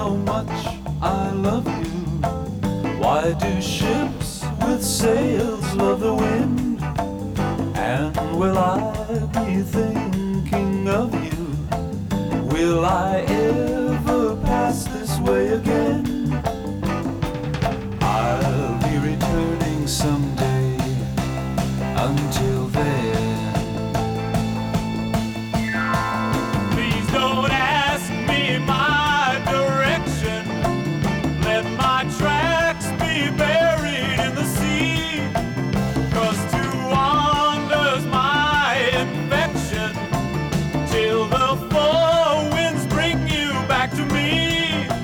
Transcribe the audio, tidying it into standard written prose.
how much I love you. Why do ships with sails love the wind? And will I be thinking of you? Will I ever pass this way again?